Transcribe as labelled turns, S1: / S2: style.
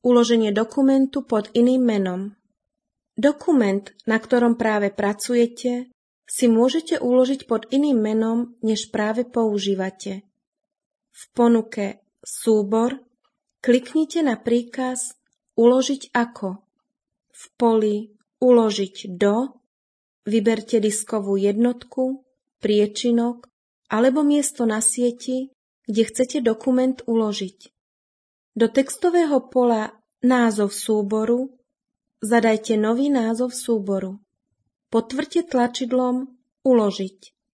S1: Uloženie dokumentu pod iným menom. Dokument, na ktorom práve pracujete, si môžete uložiť pod iným menom, než práve používate. V ponuke Súbor kliknite na príkaz Uložiť ako. V poli Uložiť do vyberte diskovú jednotku, priečinok alebo miesto na sieti, kde chcete dokument uložiť. Do textového pola Názov súboru zadajte nový názov súboru. Potvrďte tlačidlom Uložiť.